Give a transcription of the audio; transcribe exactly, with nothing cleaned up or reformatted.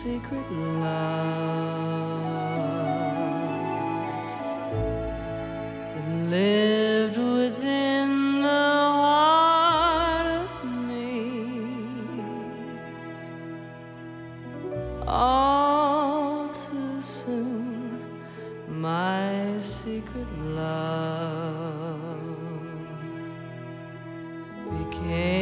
secret love that lived within the heart of me. All too soon, my secret love became